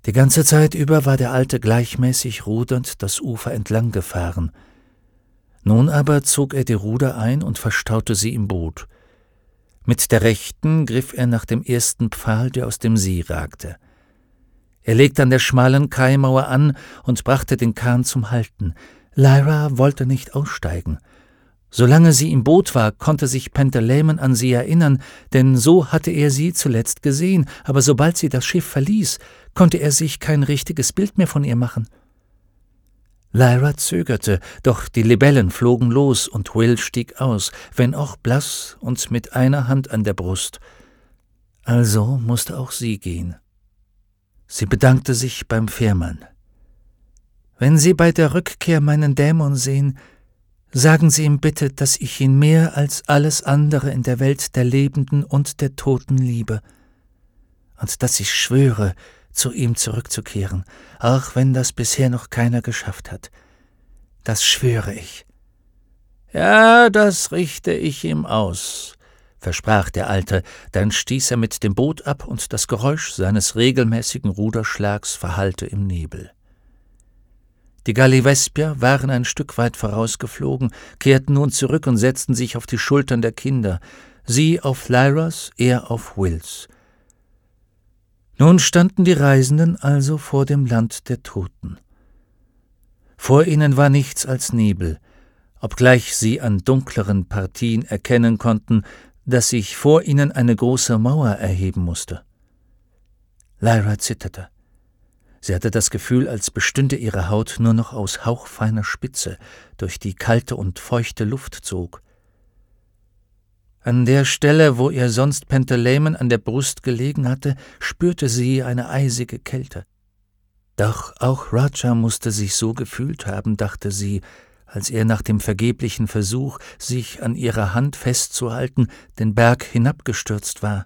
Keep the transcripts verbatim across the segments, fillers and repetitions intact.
Die ganze Zeit über war der Alte gleichmäßig rudernd das Ufer entlang gefahren. Nun aber zog er die Ruder ein und verstaute sie im Boot. Mit der rechten griff er nach dem ersten Pfahl, der aus dem See ragte. Er legte an der schmalen Kaimauer an und brachte den Kahn zum Halten. Lyra wollte nicht aussteigen. Solange sie im Boot war, konnte sich Pantaleimon an sie erinnern, denn so hatte er sie zuletzt gesehen, aber sobald sie das Schiff verließ, konnte er sich kein richtiges Bild mehr von ihr machen. Lyra zögerte, doch die Libellen flogen los und Will stieg aus, wenn auch blass und mit einer Hand an der Brust. Also musste auch sie gehen. Sie bedankte sich beim Fährmann. »Wenn Sie bei der Rückkehr meinen Dämon sehen, sagen Sie ihm bitte, dass ich ihn mehr als alles andere in der Welt der Lebenden und der Toten liebe und dass ich schwöre, zu ihm zurückzukehren, auch wenn das bisher noch keiner geschafft hat. Das schwöre ich.« »Ja, das richte ich ihm aus«, versprach der Alte, dann stieß er mit dem Boot ab und das Geräusch seines regelmäßigen Ruderschlags verhallte im Nebel. Die Gallivespier waren ein Stück weit vorausgeflogen, kehrten nun zurück und setzten sich auf die Schultern der Kinder, sie auf Lyras, er auf Wills. Nun standen die Reisenden also vor dem Land der Toten. Vor ihnen war nichts als Nebel, obgleich sie an dunkleren Partien erkennen konnten, dass sich vor ihnen eine große Mauer erheben musste. Lyra zitterte. Sie hatte das Gefühl, als bestünde ihre Haut nur noch aus hauchfeiner Spitze, durch die kalte und feuchte Luft zog. An der Stelle, wo ihr sonst Pantaleimon an der Brust gelegen hatte, spürte sie eine eisige Kälte. Doch auch Raja musste sich so gefühlt haben, dachte sie, als er nach dem vergeblichen Versuch, sich an ihrer Hand festzuhalten, den Berg hinabgestürzt war.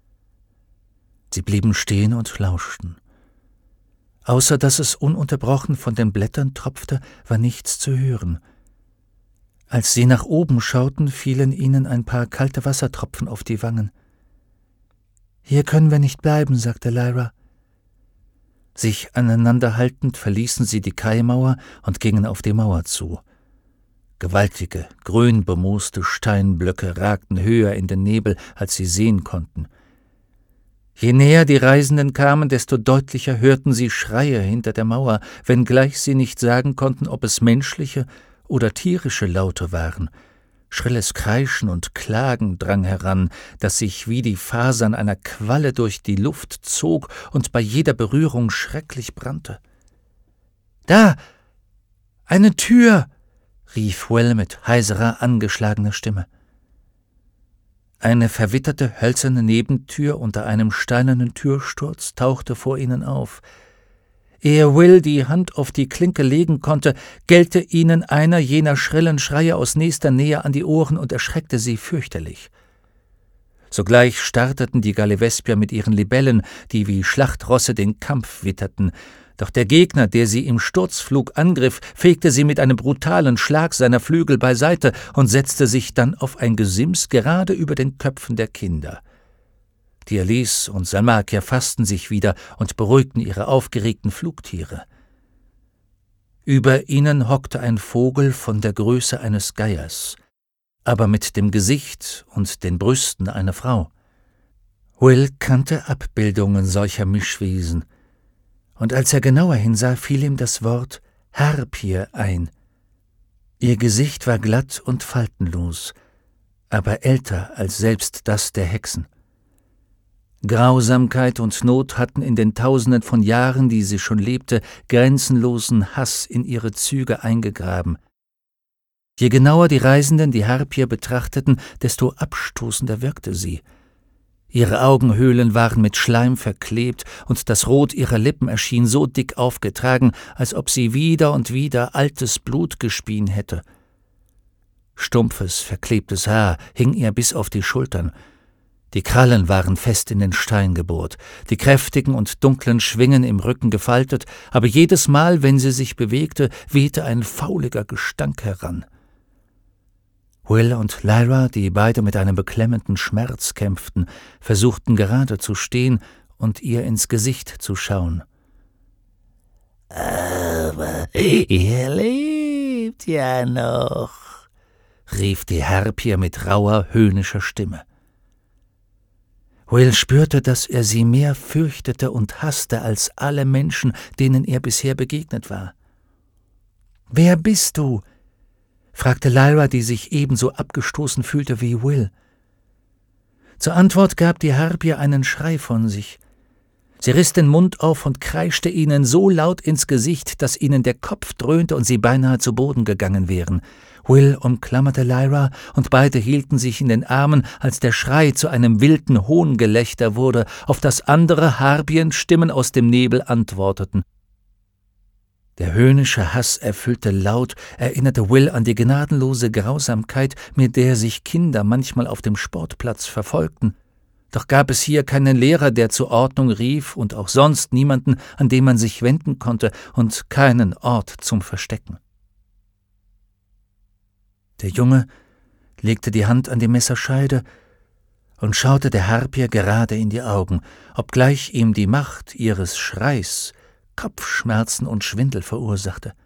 Sie blieben stehen und lauschten. Außer dass es ununterbrochen von den Blättern tropfte, war nichts zu hören. Als sie nach oben schauten, fielen ihnen ein paar kalte Wassertropfen auf die Wangen. »Hier können wir nicht bleiben«, sagte Lyra. Sich aneinanderhaltend verließen sie die Kaimauer und gingen auf die Mauer zu. Gewaltige, grün bemooste Steinblöcke ragten höher in den Nebel, als sie sehen konnten. Je näher die Reisenden kamen, desto deutlicher hörten sie Schreie hinter der Mauer, wenngleich sie nicht sagen konnten, ob es menschliche oder tierische Laute waren. Schrilles Kreischen und Klagen drang heran, das sich wie die Fasern einer Qualle durch die Luft zog und bei jeder Berührung schrecklich brannte. »Da! Eine Tür!« rief Will mit heiserer, angeschlagener Stimme. Eine verwitterte, hölzerne Nebentür unter einem steinernen Türsturz tauchte vor ihnen auf. Ehe Will die Hand auf die Klinke legen konnte, gellte ihnen einer jener schrillen Schreie aus nächster Nähe an die Ohren und erschreckte sie fürchterlich. Sogleich starteten die Gallivespier mit ihren Libellen, die wie Schlachtrosse den Kampf witterten. Doch der Gegner, der sie im Sturzflug angriff, fegte sie mit einem brutalen Schlag seiner Flügel beiseite und setzte sich dann auf ein Gesims gerade über den Köpfen der Kinder. Dialis und Salmakia fassten sich wieder und beruhigten ihre aufgeregten Flugtiere. Über ihnen hockte ein Vogel von der Größe eines Geiers, aber mit dem Gesicht und den Brüsten einer Frau. Will kannte Abbildungen solcher Mischwesen, und als er genauer hinsah, fiel ihm das Wort Harpie ein. Ihr Gesicht war glatt und faltenlos, aber älter als selbst das der Hexen. Grausamkeit und Not hatten in den Tausenden von Jahren, die sie schon lebte, grenzenlosen Hass in ihre Züge eingegraben. Je genauer die Reisenden die Harpie betrachteten, desto abstoßender wirkte sie. Ihre Augenhöhlen waren mit Schleim verklebt, und das Rot ihrer Lippen erschien so dick aufgetragen, als ob sie wieder und wieder altes Blut gespien hätte. Stumpfes, verklebtes Haar hing ihr bis auf die Schultern. Die Krallen waren fest in den Stein gebohrt, die kräftigen und dunklen Schwingen im Rücken gefaltet, aber jedes Mal, wenn sie sich bewegte, wehte ein fauliger Gestank heran. Will und Lyra, die beide mit einem beklemmenden Schmerz kämpften, versuchten gerade zu stehen und ihr ins Gesicht zu schauen. Aber ihr lebt ja noch«, rief die Harpie mit rauer, höhnischer Stimme. Will spürte, dass er sie mehr fürchtete und hasste als alle Menschen, denen er bisher begegnet war. »Wer bist du?« fragte Lyra, die sich ebenso abgestoßen fühlte wie Will. Zur Antwort gab die Harpie einen Schrei von sich. Sie riss den Mund auf und kreischte ihnen so laut ins Gesicht, dass ihnen der Kopf dröhnte und sie beinahe zu Boden gegangen wären. Will umklammerte Lyra, und beide hielten sich in den Armen, als der Schrei zu einem wilden Hohngelächter wurde, auf das andere Harpienstimmen aus dem Nebel antworteten. Der höhnische Hass erfüllte Laut, erinnerte Will an die gnadenlose Grausamkeit, mit der sich Kinder manchmal auf dem Sportplatz verfolgten. Doch gab es hier keinen Lehrer, der zur Ordnung rief, und auch sonst niemanden, an den man sich wenden konnte, und keinen Ort zum Verstecken. Der Junge legte die Hand an die Messerscheide und schaute der Harpie gerade in die Augen, obgleich ihm die Macht ihres Schreis Kopfschmerzen und Schwindel verursachte.